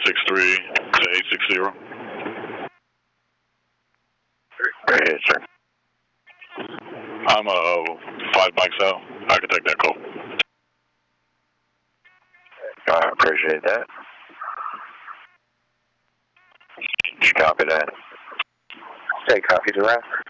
763 to 860. Right ahead, sir. I'm 5 mics out. I can take that call. I appreciate that. Did you copy that? Hey, copy to that.